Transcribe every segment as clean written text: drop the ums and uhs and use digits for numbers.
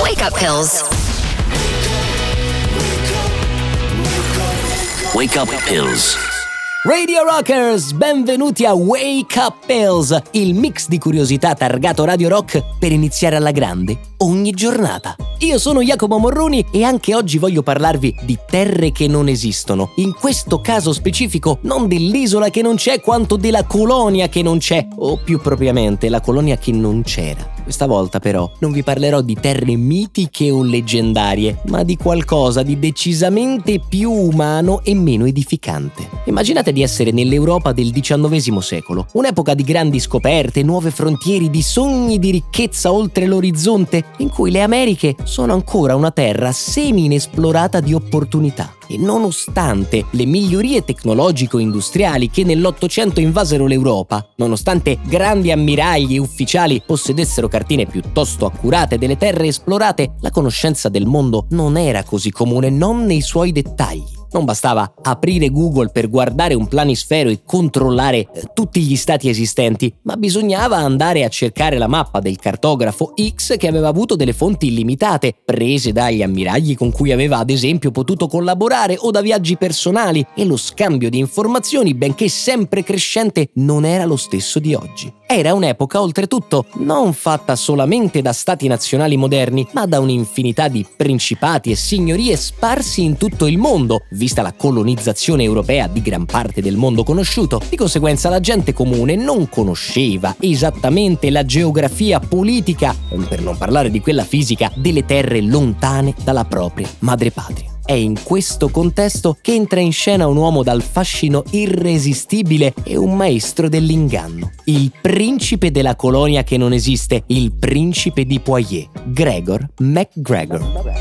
Wake up pills. Wake up pills. Radio Rockers, benvenuti a Wake Up Pills, il mix di curiosità targato Radio Rock per iniziare alla grande ogni giornata. Io sono Jacopo Morroni e anche oggi voglio parlarvi di terre che non esistono. In questo caso specifico non dell'isola che non c'è quanto della colonia che non c'è, o più propriamente la colonia che non c'era. Questa volta però non vi parlerò di terre mitiche o leggendarie, ma di qualcosa di decisamente più umano e meno edificante. Immaginate di essere nell'Europa del XIX secolo, un'epoca di grandi scoperte, nuove frontiere, di sogni di ricchezza oltre l'orizzonte, in cui le Americhe sono ancora una terra semi-inesplorata di opportunità. E nonostante le migliorie tecnologico-industriali che nell'Ottocento invasero l'Europa, nonostante grandi ammiragli e ufficiali possedessero cartine piuttosto accurate delle terre esplorate, la conoscenza del mondo non era così comune, non nei suoi dettagli. Non bastava aprire Google per guardare un planisfero e controllare tutti gli stati esistenti, ma bisognava andare a cercare la mappa del cartografo X che aveva avuto delle fonti illimitate, prese dagli ammiragli con cui aveva ad esempio potuto collaborare o da viaggi personali, e lo scambio di informazioni, benché sempre crescente, non era lo stesso di oggi. Era un'epoca oltretutto non fatta solamente da stati nazionali moderni, ma da un'infinità di principati e signorie sparsi in tutto il mondo, vista la colonizzazione europea di gran parte del mondo conosciuto. Di conseguenza la gente comune non conosceva esattamente la geografia politica, per non parlare di quella fisica, delle terre lontane dalla propria madrepatria. È in questo contesto che entra in scena un uomo dal fascino irresistibile e un maestro dell'inganno. Il principe della colonia che non esiste, il principe di Poitiers, Gregor MacGregor.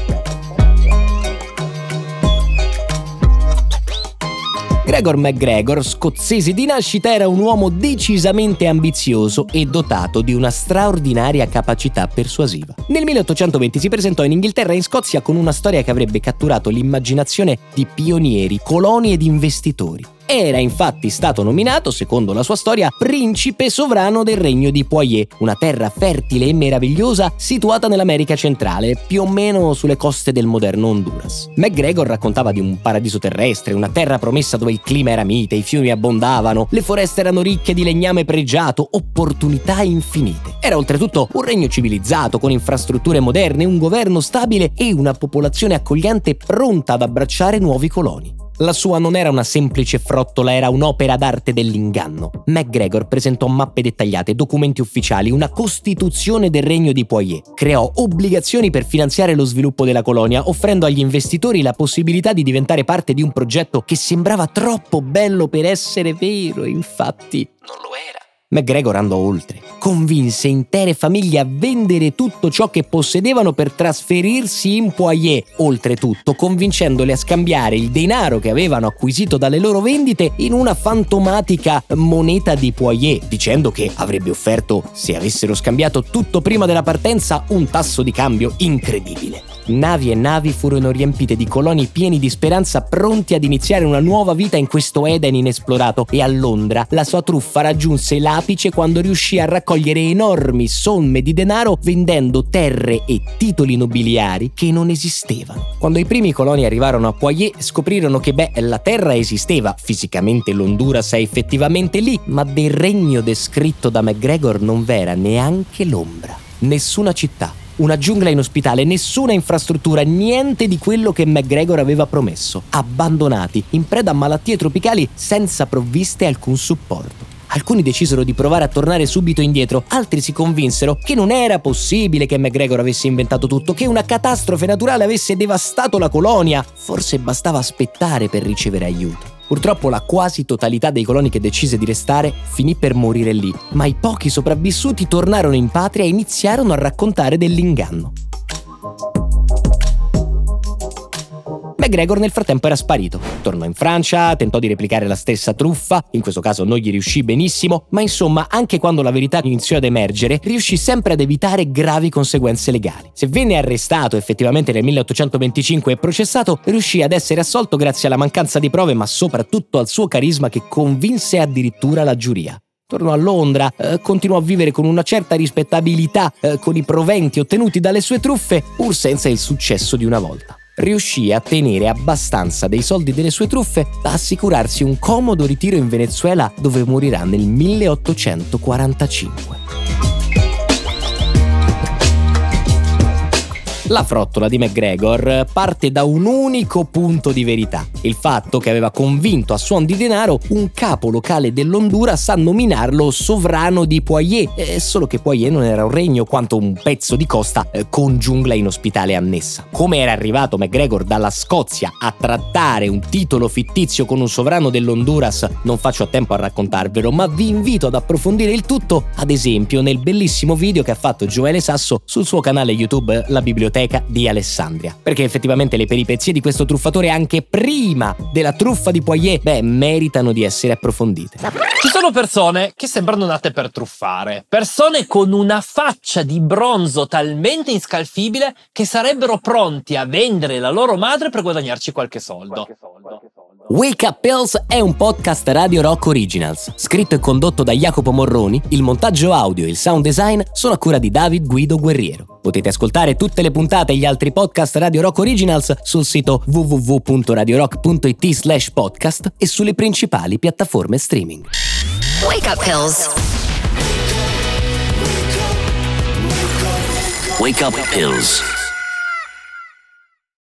Gregor MacGregor, scozzese di nascita, era un uomo decisamente ambizioso e dotato di una straordinaria capacità persuasiva. Nel 1820 si presentò in Inghilterra e in Scozia con una storia che avrebbe catturato l'immaginazione di pionieri, coloni ed investitori. Era infatti stato nominato, secondo la sua storia, principe sovrano del regno di Poitiers, una terra fertile e meravigliosa situata nell'America centrale, più o meno sulle coste del moderno Honduras. MacGregor raccontava di un paradiso terrestre, una terra promessa dove il clima era mite, i fiumi abbondavano, le foreste erano ricche di legname pregiato, opportunità infinite. Era oltretutto un regno civilizzato, con infrastrutture moderne, un governo stabile e una popolazione accogliente pronta ad abbracciare nuovi coloni. La sua non era una semplice frottola, era un'opera d'arte dell'inganno. MacGregor presentò mappe dettagliate, documenti ufficiali, una costituzione del regno di Poitiers. Creò obbligazioni per finanziare lo sviluppo della colonia, offrendo agli investitori la possibilità di diventare parte di un progetto che sembrava troppo bello per essere vero, infatti non lo era. MacGregor andò oltre. Convinse intere famiglie a vendere tutto ciò che possedevano per trasferirsi in Poitiers, oltretutto convincendole a scambiare il denaro che avevano acquisito dalle loro vendite in una fantomatica moneta di Poitiers, dicendo che avrebbe offerto, se avessero scambiato tutto prima della partenza, un tasso di cambio incredibile. Navi e navi furono riempite di coloni pieni di speranza, pronti ad iniziare una nuova vita in questo Eden inesplorato, e a Londra la sua truffa raggiunse l'apice quando riuscì a raccogliere enormi somme di denaro vendendo terre e titoli nobiliari che non esistevano. Quando i primi coloni arrivarono a Poitiers scoprirono che la terra esisteva, fisicamente l'Honduras è effettivamente lì, ma del regno descritto da MacGregor non v'era neanche l'ombra. Nessuna città, una giungla inospitale, nessuna infrastruttura, niente di quello che MacGregor aveva promesso. Abbandonati, in preda a malattie tropicali, senza provviste e alcun supporto. Alcuni decisero di provare a tornare subito indietro, altri si convinsero che non era possibile che MacGregor avesse inventato tutto, che una catastrofe naturale avesse devastato la colonia. Forse bastava aspettare per ricevere aiuto. Purtroppo la quasi totalità dei coloni che decise di restare finì per morire lì, ma i pochi sopravvissuti tornarono in patria e iniziarono a raccontare dell'inganno. MacGregor nel frattempo era sparito. Tornò in Francia, tentò di replicare la stessa truffa, in questo caso non gli riuscì benissimo, ma insomma, anche quando la verità iniziò ad emergere, riuscì sempre ad evitare gravi conseguenze legali. Se venne arrestato effettivamente nel 1825 e processato, riuscì ad essere assolto grazie alla mancanza di prove, ma soprattutto al suo carisma che convinse addirittura la giuria. Tornò a Londra, continuò a vivere con una certa rispettabilità con i proventi ottenuti dalle sue truffe, pur senza il successo di una volta. Riuscì a tenere abbastanza dei soldi delle sue truffe da assicurarsi un comodo ritiro in Venezuela, dove morirà nel 1845. La frottola di McGregor parte da un unico punto di verità: il fatto che aveva convinto a suon di denaro un capo locale dell'Honduras a nominarlo sovrano di Poitiers, solo che Poitiers non era un regno quanto un pezzo di costa con giungla inospitale annessa. Come era arrivato McGregor dalla Scozia a trattare un titolo fittizio con un sovrano dell'Honduras non faccio a tempo a raccontarvelo, ma vi invito ad approfondire il tutto, ad esempio nel bellissimo video che ha fatto Gioele Sasso sul suo canale YouTube La Biblioteca di Alessandria, perché effettivamente le peripezie di questo truffatore anche prima della truffa di Poitiers meritano di essere approfondite. Ci sono persone che sembrano nate per truffare, persone con una faccia di bronzo talmente inscalfibile che sarebbero pronti a vendere la loro madre per guadagnarci qualche soldo. Wake Up Pills è un podcast Radio Rock Originals, scritto e condotto da Jacopo Morroni. Il montaggio audio e il sound design sono a cura di David Guido Guerriero. Potete ascoltare tutte le puntate e gli altri podcast Radio Rock Originals sul sito www.radiorock.it/podcast e sulle principali piattaforme streaming. Wake Up Pills. Wake Up Pills.